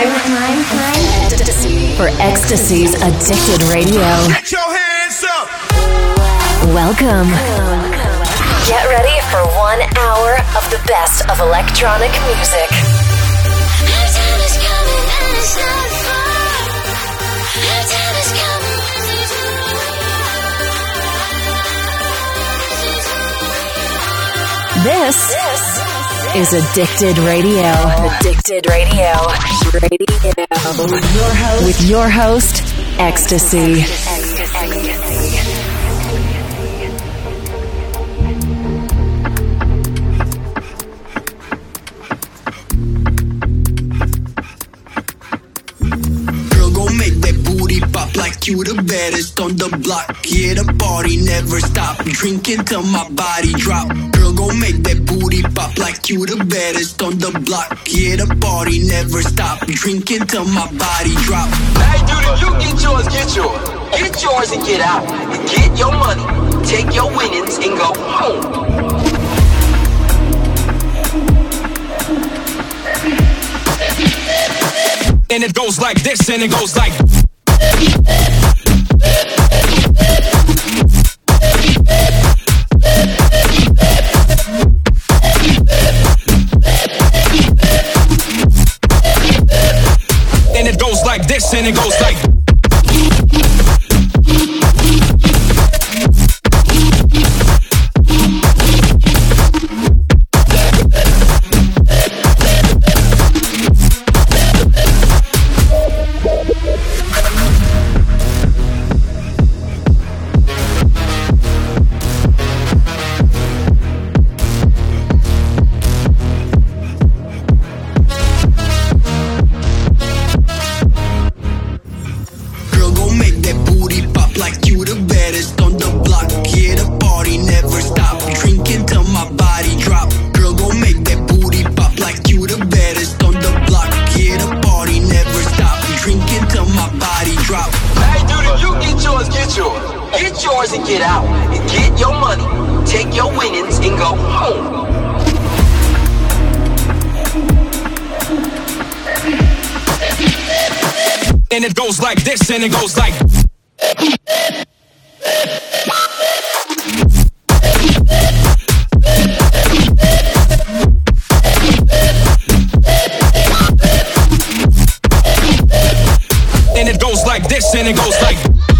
for Ecstasy's Addicted Radio. Get your hands up! Welcome. Get ready for 1 hour of the best of electronic music. This is Addicted Radio. Addicted Radio. With your host, Ecstasy. Like you the baddest on the block. Yeah, the party never stop. Drinking till my body drop. Girl, gon' make that booty pop. Like you the baddest on the block. Yeah, the party never stop. Drinking till my body drop. Hey, dude, you get yours, get yours. Get yours and get out. And get your money. Take your winnings and go home. And it goes like this, and it goes like. And it goes like this, and it goes like. And it goes like this, and it goes like. And it goes like this, and it goes like.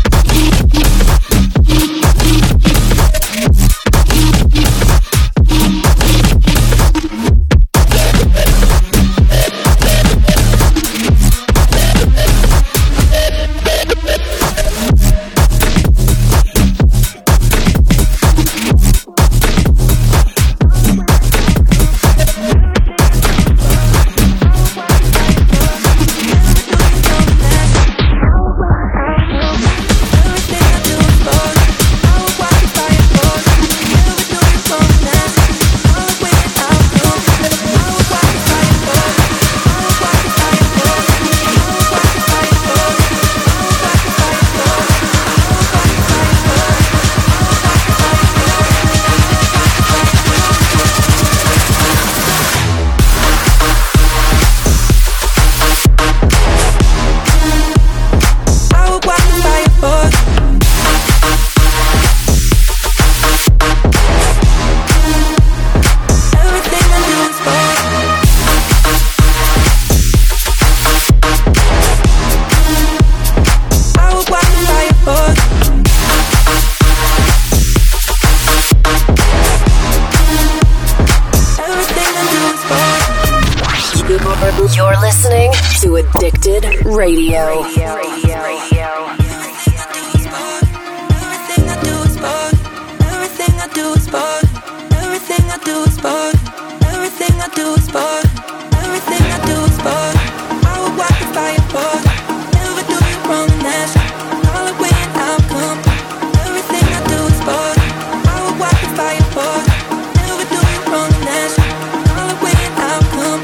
You're listening to Addicted Radio.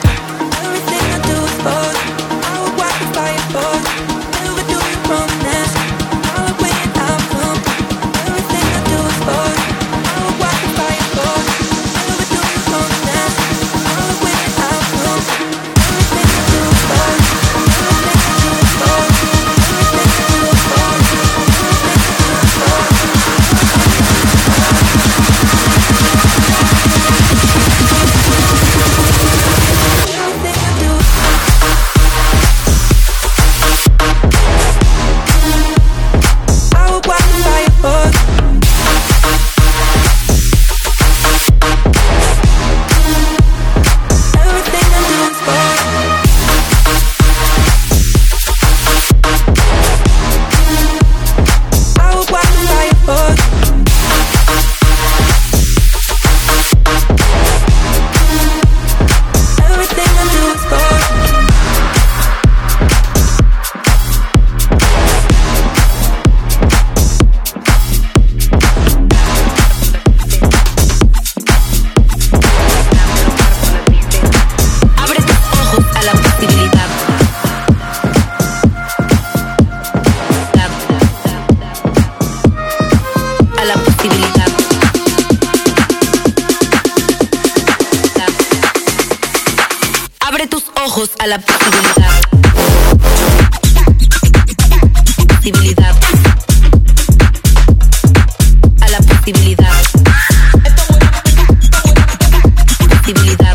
Never do it wrong, ojos a la posibilidad. Posibilidad. A la posibilidad. Posibilidad.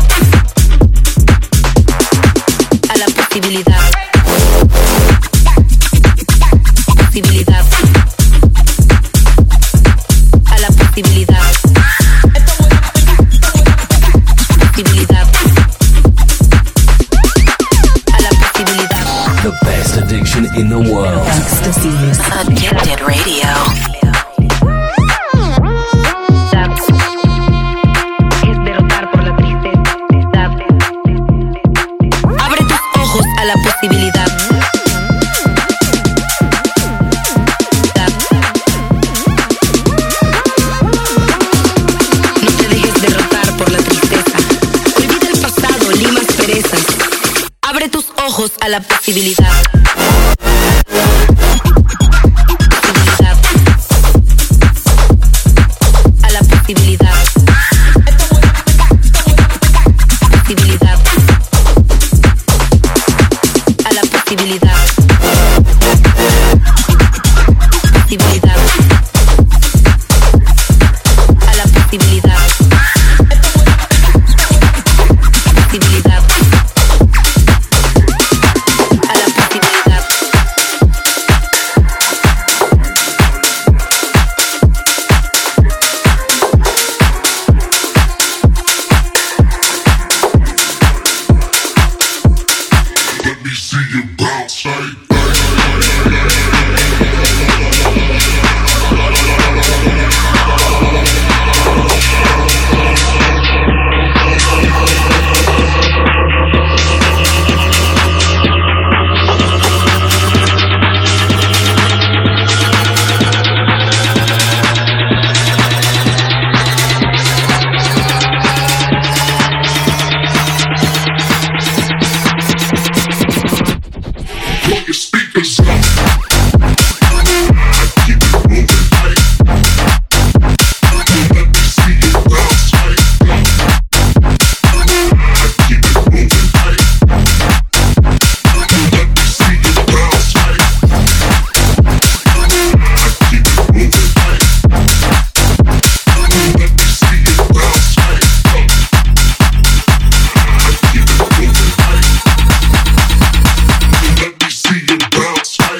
A la posibilidad. Posibilidad. A la posibilidad. Posibilidad. A la posibilidad. The best addiction in the world. Ecstasy's Addicted Radio. Es derrotar por la tristeza. Abre tus ojos a la posibilidad. No te dejes derrotar por la tristeza. Olvida el pasado, lima asperezas. Abre tus ojos a la posibilidad. Posibilidad. A la posibilidad. Posibilidad. A la posibilidad. Posibilidad. A la posibilidad. Posibilidad. A la posibilidad. Let me see you bounce like put your speakers up. Keep it moving like. Let me see you bounce like. Keep it moving like. Let me see you bounce like. Keep it moving like. Let me see you bounce like. Keep it moving like. Let me see you bounce like.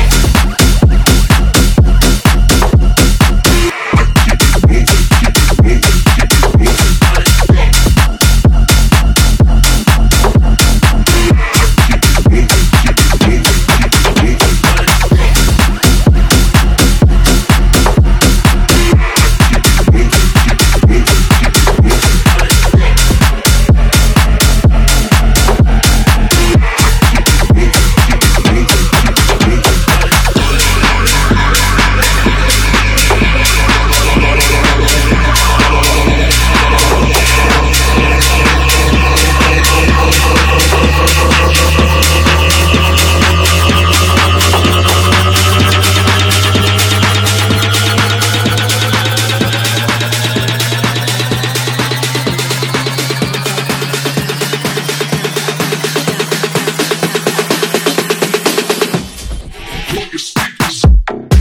Put your speakers up.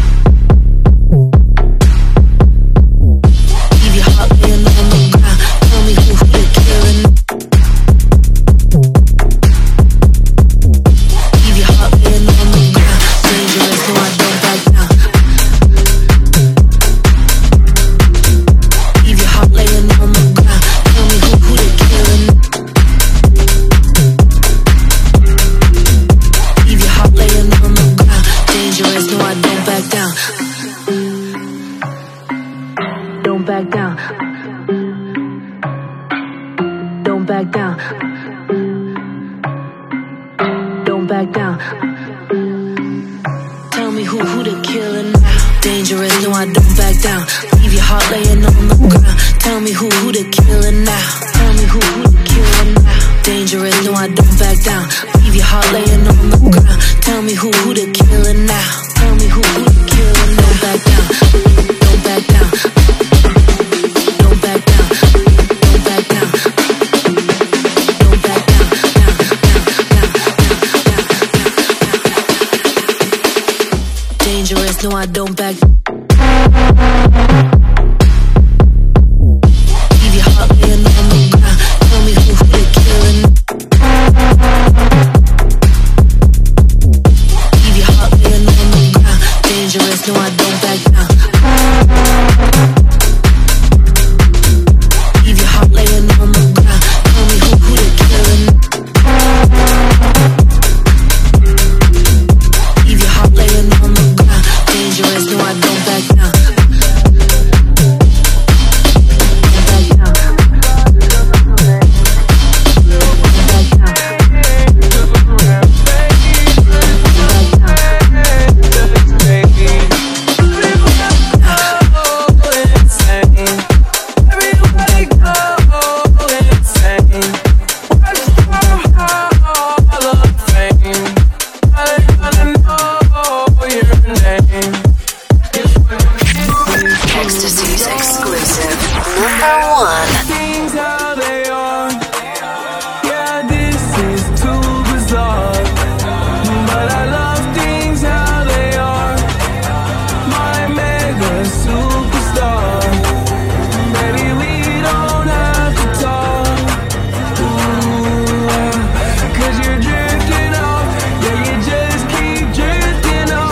Leave your heart laying on the ground. Tell me who you're killing. Leave your heart laying on the ground. Dangerous, no, I don't back down. Leave your heart laying on the ground. Tell me who you're killing. Leave your heart laying on the ground. Dangerous, no, I don't back down. Don't back down. Don't back down. Don't back down. Tell me who to killing now. Dangerous, no, I don't back down. Leave your heart laying on the ground. Tell me who to killing now. Tell me who to killing now. Dangerous, no, I don't back down. Leave your heart laying on the ground. Tell me who to killing now. Tell me who to killing. Don't back down. Don't back down. Don't back down. Don't back down. Don't back down. Down, down. number one. Things how they are. Yeah, this is too bizarre. But I love things how they are. My mega superstar. Baby, we don't have to talk. Ooh, 'cause you're drifting off. Yeah, you just keep drifting off.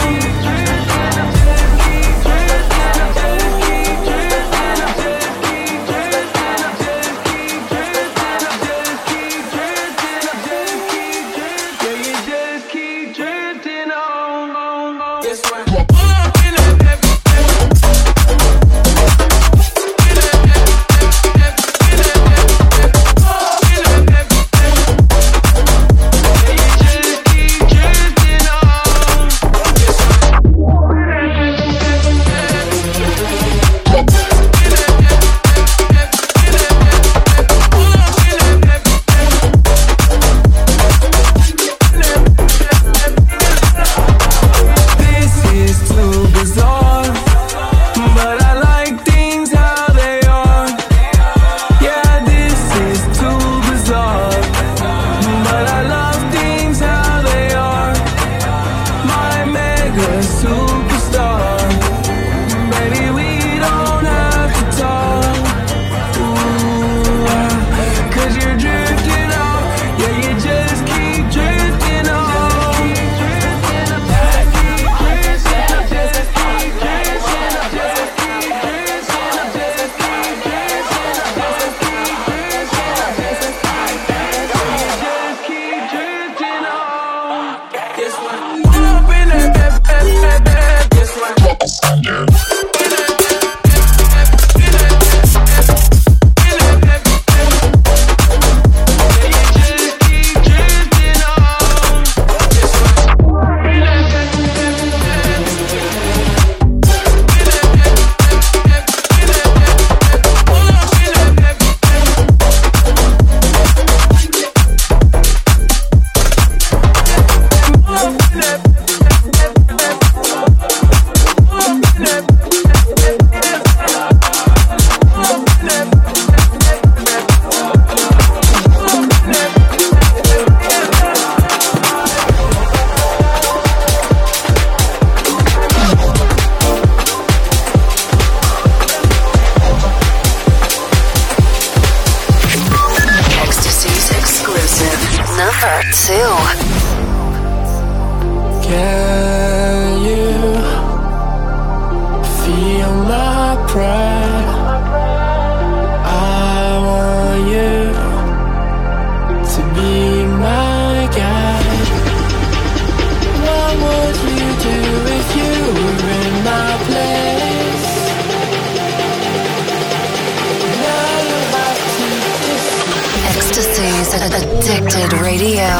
Addicted Radio.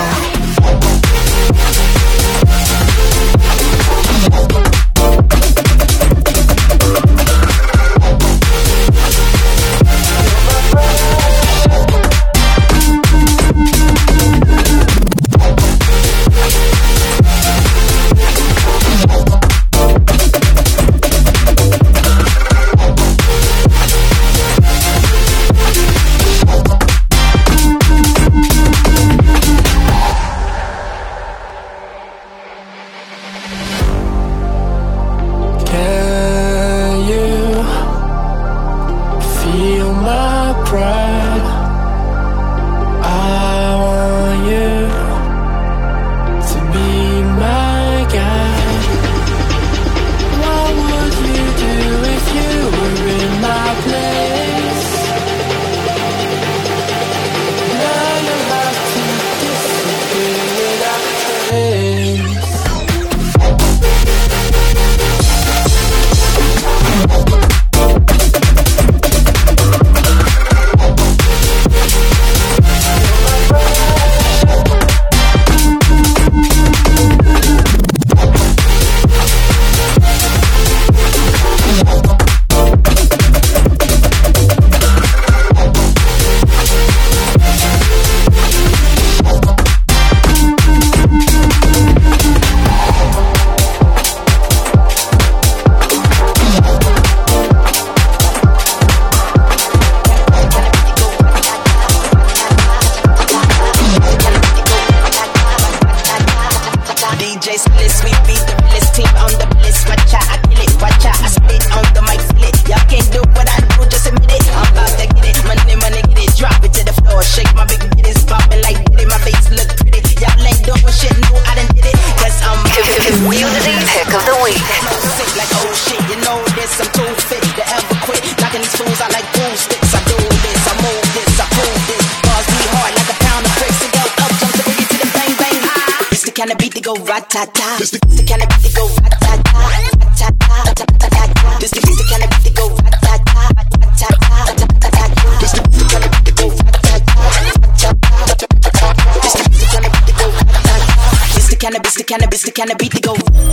kind of beat to go rat-ta-ta. This the kind of beat to go rat-ta-ta, rat-ta-ta. This the kind of beat to go rat-ta-ta, rat-ta-ta. This the kind of beat to go rat-ta-ta, rat-ta-ta. This the kind of beat to go rat-ta-ta. This the kind of beat to go.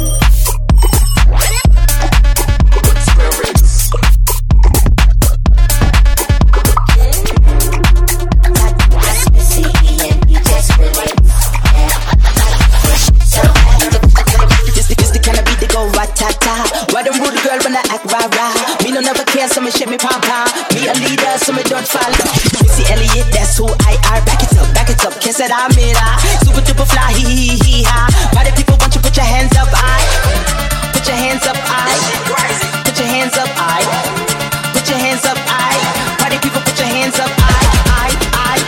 Why them rude girl when I act rah-rah? Me no never care, so me shake me pom-pom. Me a leader, so me don't follow. Missy Elliott, that's who I are. Back it up, kiss it, I'm it, super duper fly, hee-hee-hee-ha. Why the people want you put your hands up, put your hands up, put your hands up, put your hands up, why the people put your hands up, hands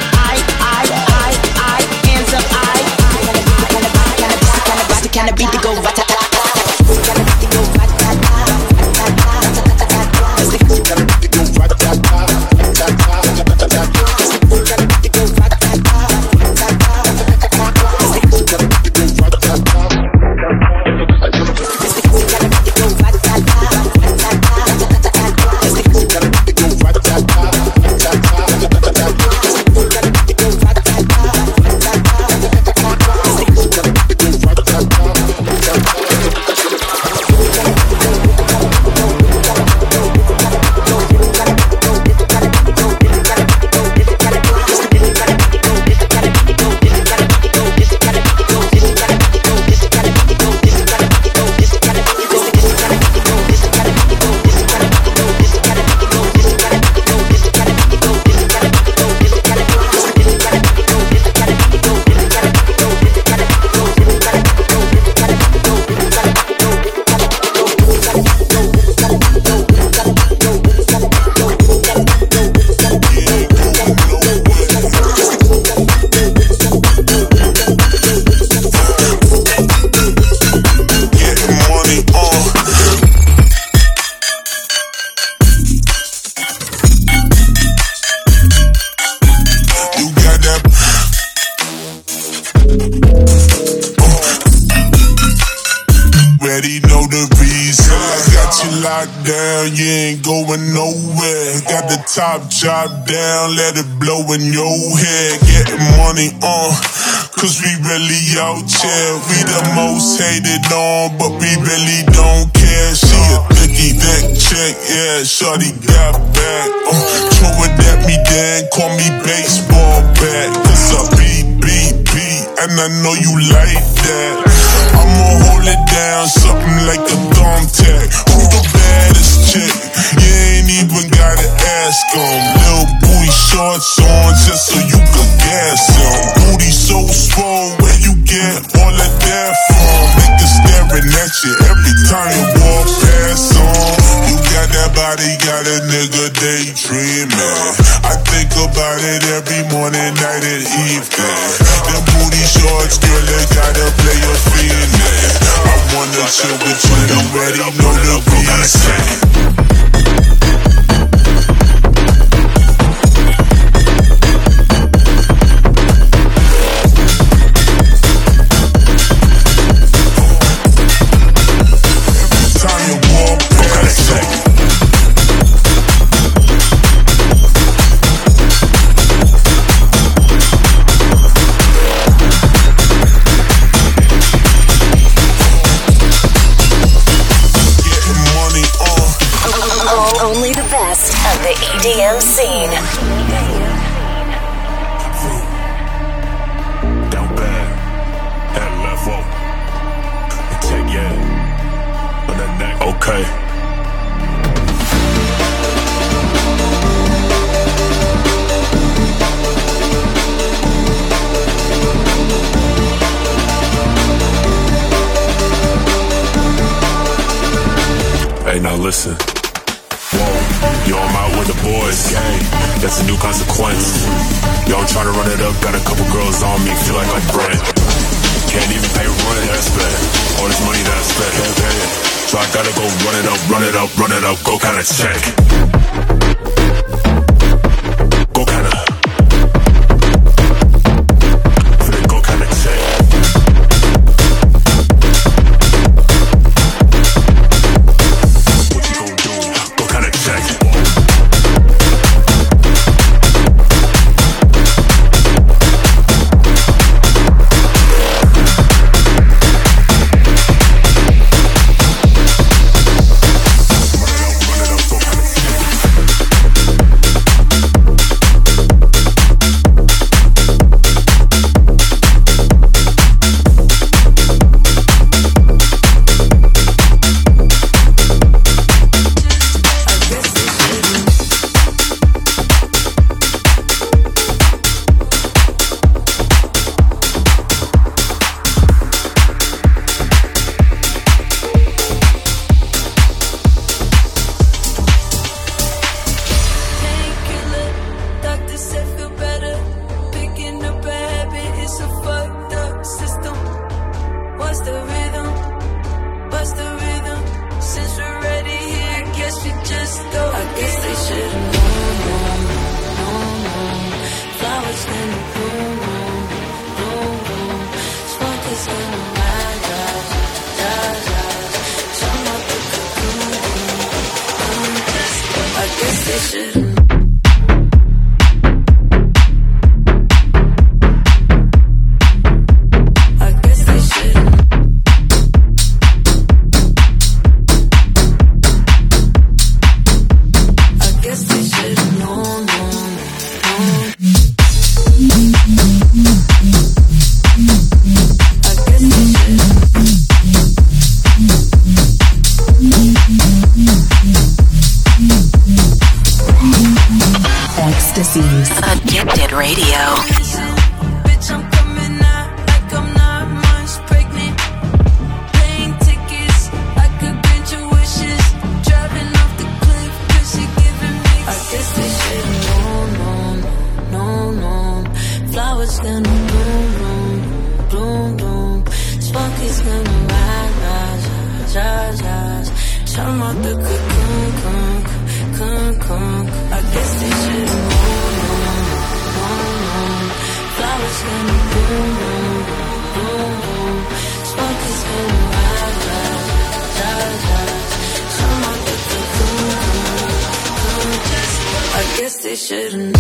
up, the kind of beat to go rat-ta-ta. Top drop down, let it blow in your head. Getting money on, cause we really out here. We the most hated on, but we really don't care. She a thicky, that chick, yeah, shorty got back. Throw it at me then, call me baseball bat. Cause I beat, and I know you like that. I'ma hold it down, something like a thumbtack. Who the baddest chick? You ain't even gotta ask them. Little booty shorts on just so you could gas them. Booty so swole, where you get all of that from? Niggas staring at you every time you walk past on. You got that body, got a nigga daydreaming. I think about it every morning, night and evening. Them booty shorts, girl, they gotta play a feeling. I wanna chill with you, you already know the reason. EDM scene. Down bad, head level. Take yeah, on the neck. Okay. Hey, now listen. Yo, I'm out with the boys, gang. That's a new consequence. Yo, I'm tryna run it up. Got a couple girls on me, feel like Brent. Can't even pay rent, that's bad. All this money that I spent, can't pay it. So I gotta go run it up, go kinda check. Go kinda check. Ecstasies. Addicted Radio. Bitch, I'm coming out like I'm 9 months pregnant. Plane tickets, I could grant your wishes. Driving off the cliff, cause you're giving me. I guess they should've known. Flowers gonna bloom. Spark is gonna rise. Come out the cocoon. I guess they should've known. Flowers gonna bloom. Spark is gonna rise. Come out the cocoon. I guess they should've known.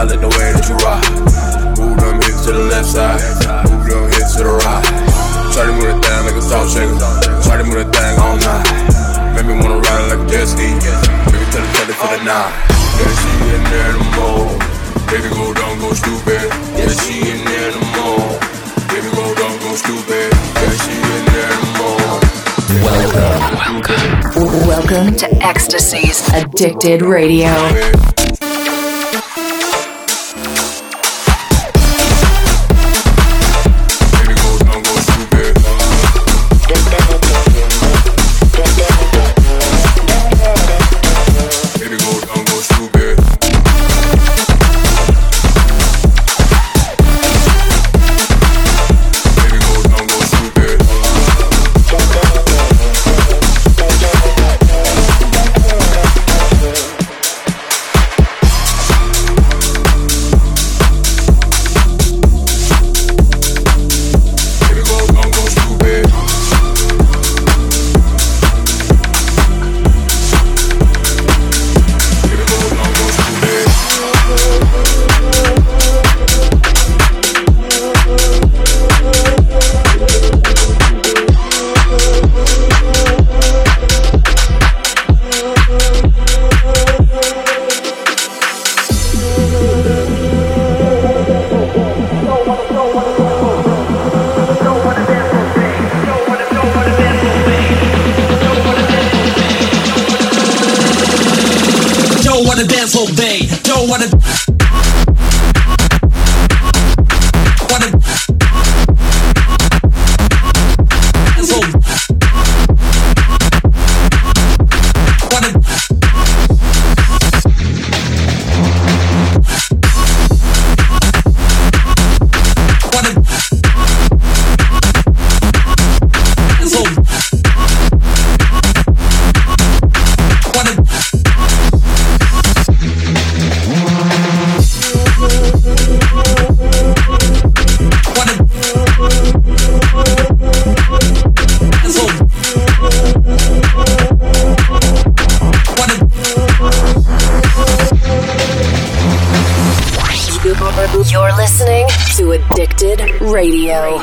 like the way that you ride. Move them hips to the left side, move them hips to the right. Try to move that thing like a salt shaker, try to move that thing all night. Make me wanna ride it like a jet ski, make it tell the for the night. Yeah, she in there the more. Baby, go down, go stupid. Yeah, she in there the more. Baby, go down, go stupid. Yeah, she in there the more. Welcome to Ecstasy's Addicted Radio. You're listening to Addicted Radio.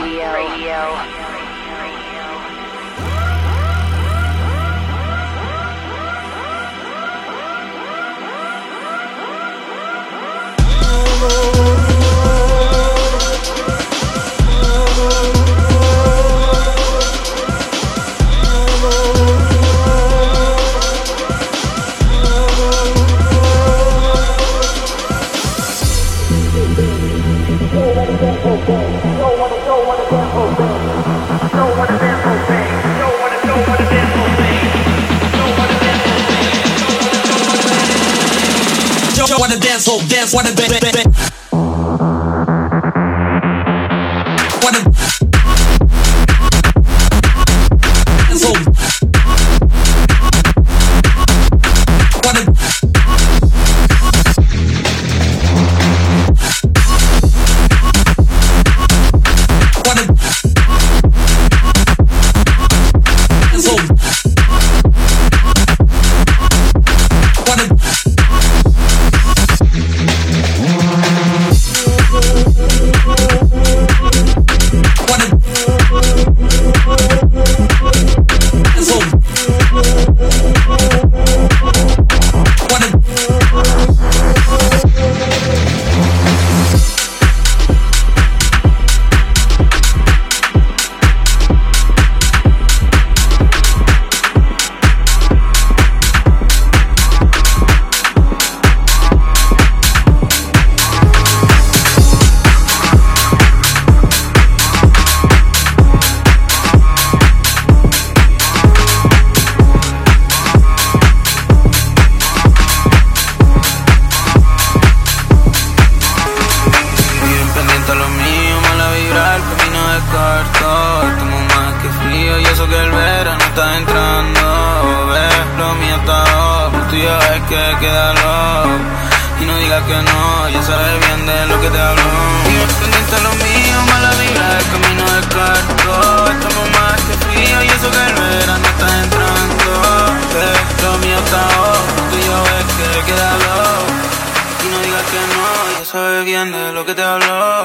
Dance, wanna be. que no, ya sabes bien de lo que te hablo.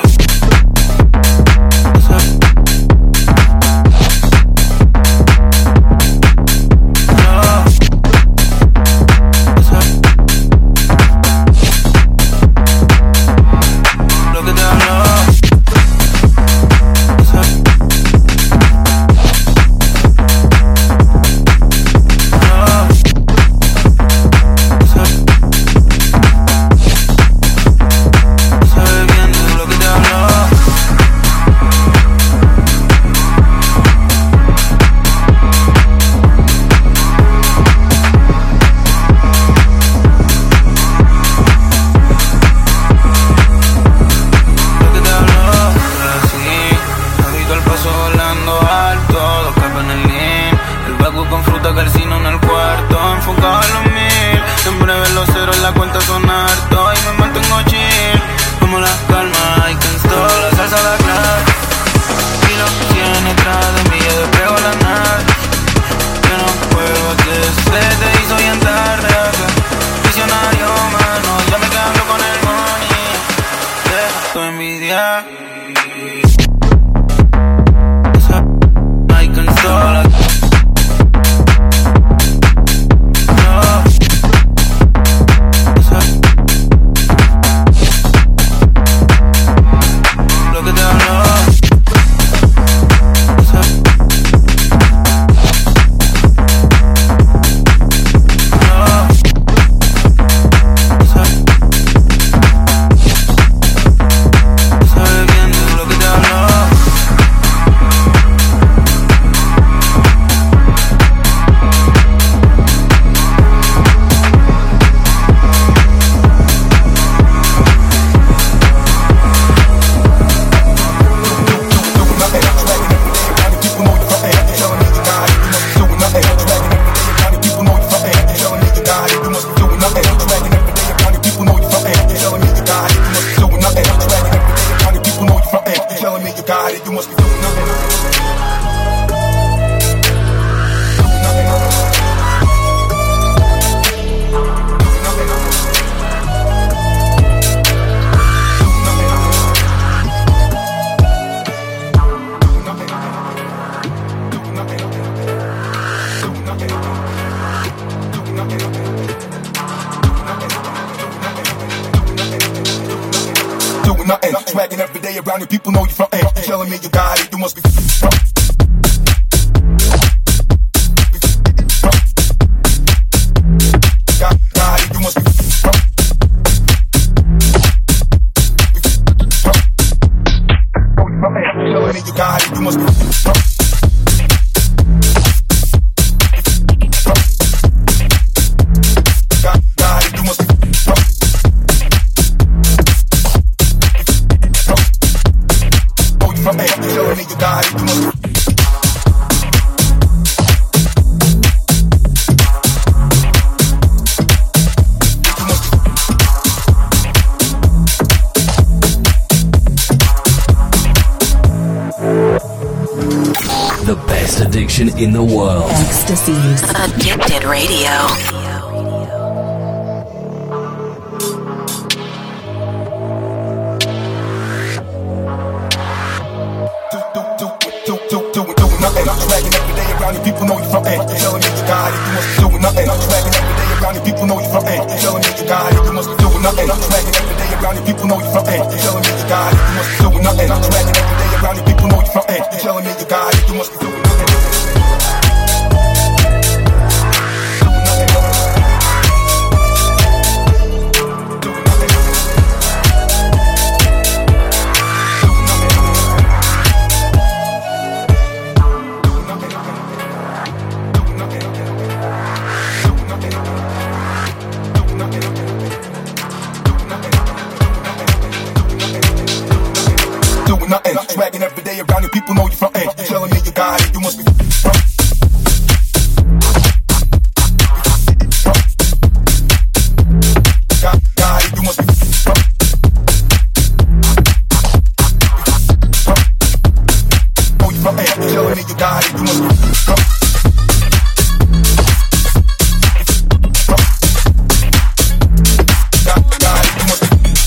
In the world. Ecstasy's Addicted Radio. Doing nothing, I'm dragging every day around and people know you from A. Telling me you got it, you must be doing nothing. I'm dragging every day around and people know you from A. Telling me you got it, you must be doing nothing. I'm dragging every day around and people know you from A. Telling me you got it, you must be doing nothing. I'm dragging every day around and people know you from A. Telling me you got it, you must be doing nothing. Nothing. Dragging every day around and people know you from A. Telling me you got it, you must be got it, you must be know you from A. Telling me you got it, you must be got it, you must be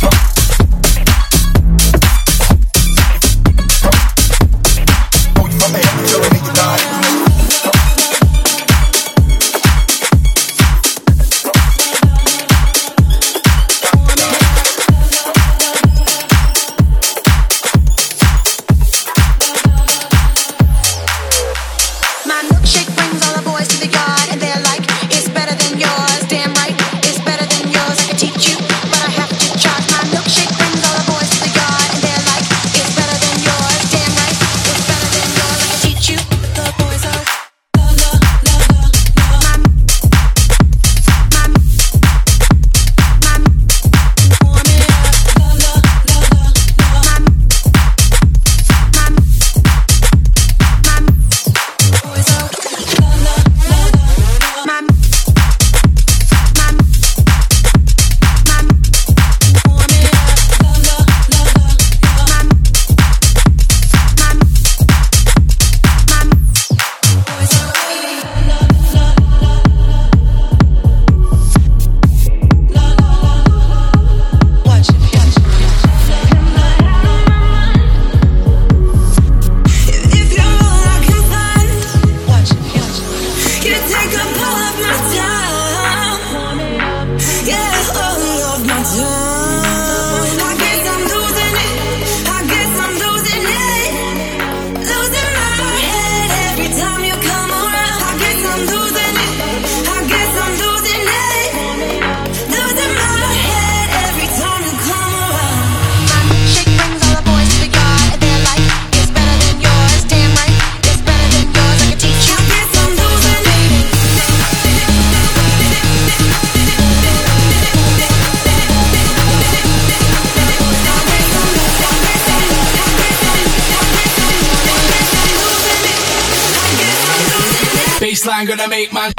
I'm gonna make my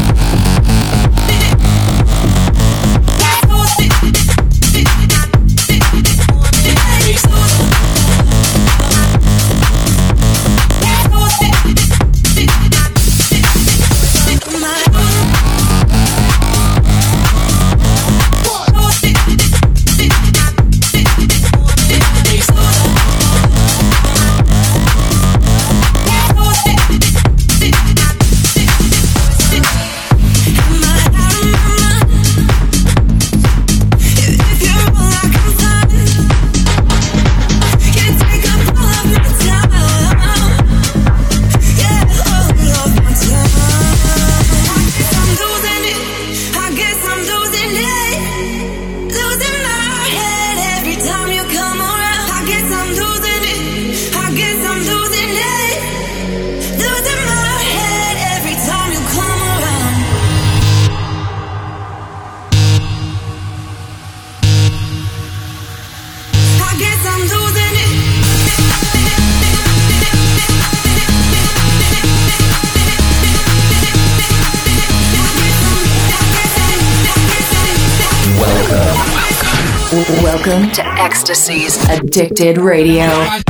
Welcome to Ecstasy's Addicted Radio.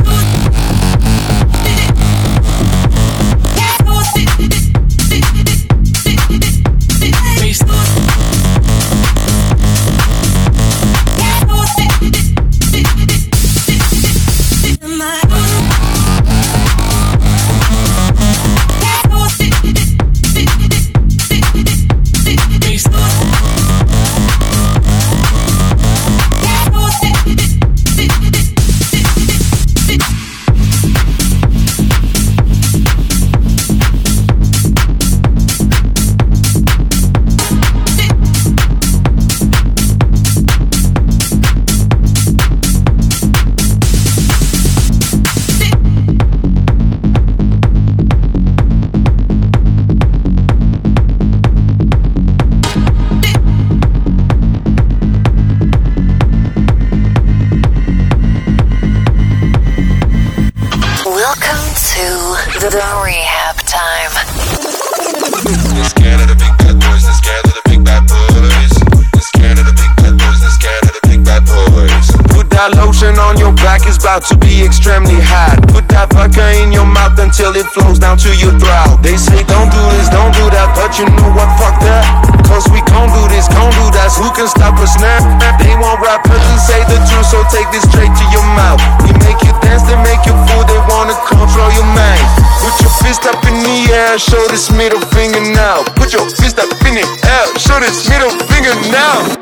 To be extremely hot. Put that vodka in your mouth until it flows down to your throat. They say don't do this, don't do that, but you know what, fuck that. Cause we gon' do this, gon' do that. Who can stop us now? They want rappers to say the truth, so take this straight to your mouth. We make you dance, they make you fool, they wanna control your mind. Put your fist up in the air, show this middle finger now. Put your fist up in the air, show this middle finger now.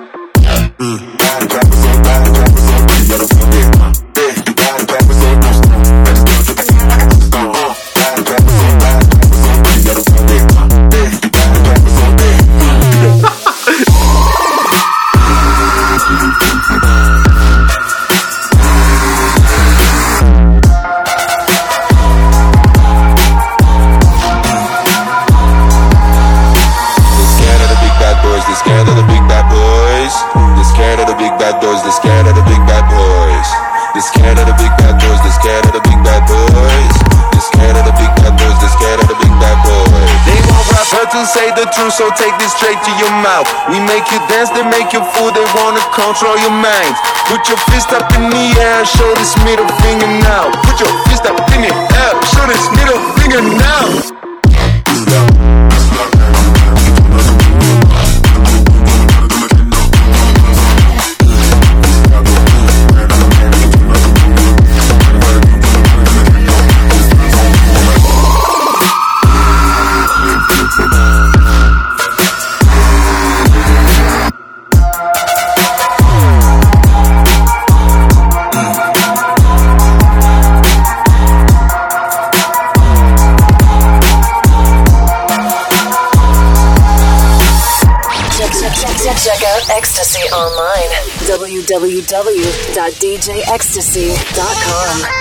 So take this straight to your mouth. We make you dance, they make you fool, they wanna control your mind. Put your fist up in the air, show this middle finger now. Put your fist up in the air, show this middle finger now. Check out Ecstasy online. www.djecstasy.com.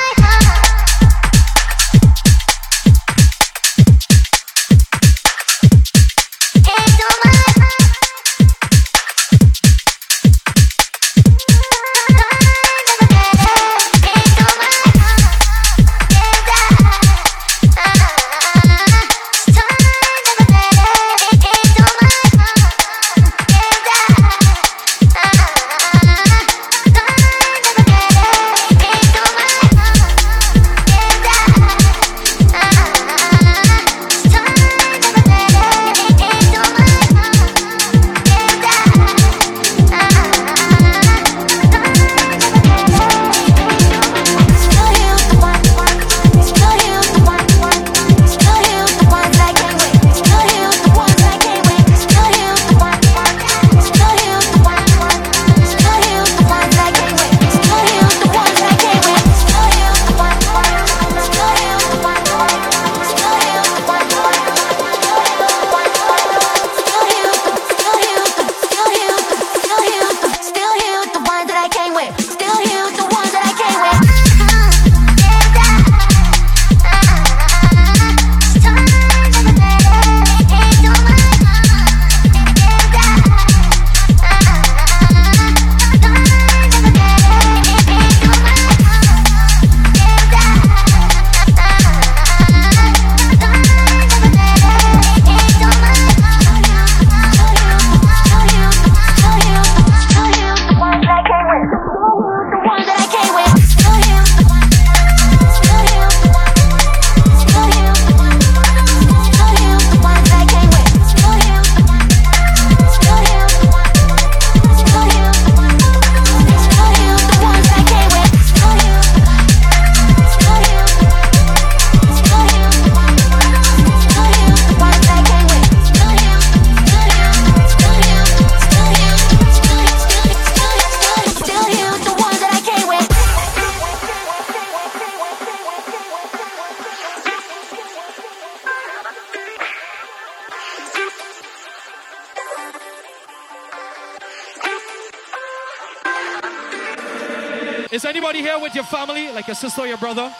Is anybody here with your family, like your sister or your brother?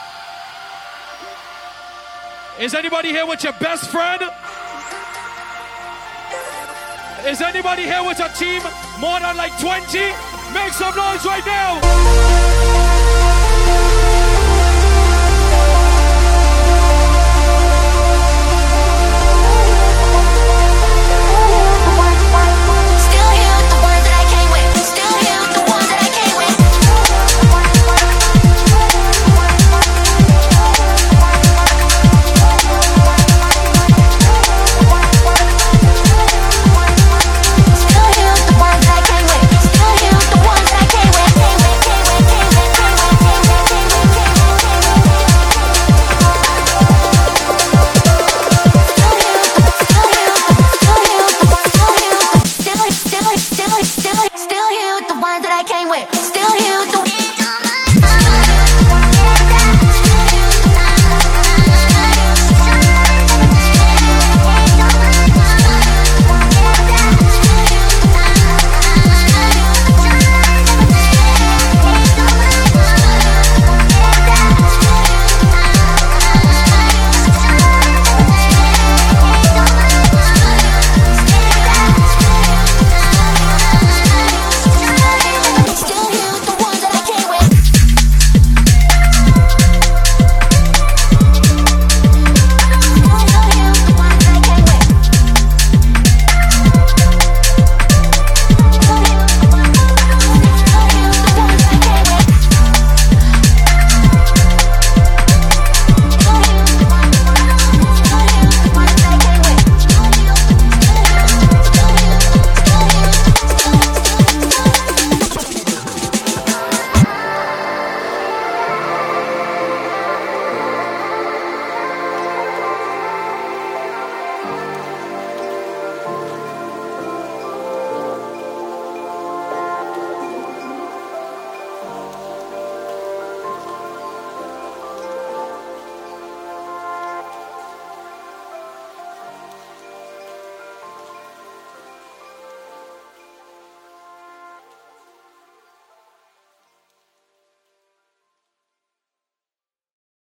Is anybody here with your best friend? Is anybody here with a team more than like 20? Make some noise right now!